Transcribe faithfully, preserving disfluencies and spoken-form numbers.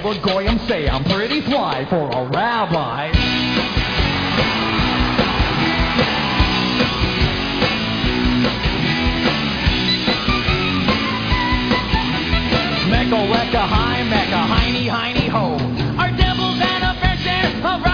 would Goyim say I'm pretty fly for a rabbi. Mecca, lecca, hi, mecca, hiney, hiney, ho. Our devils and a fair share of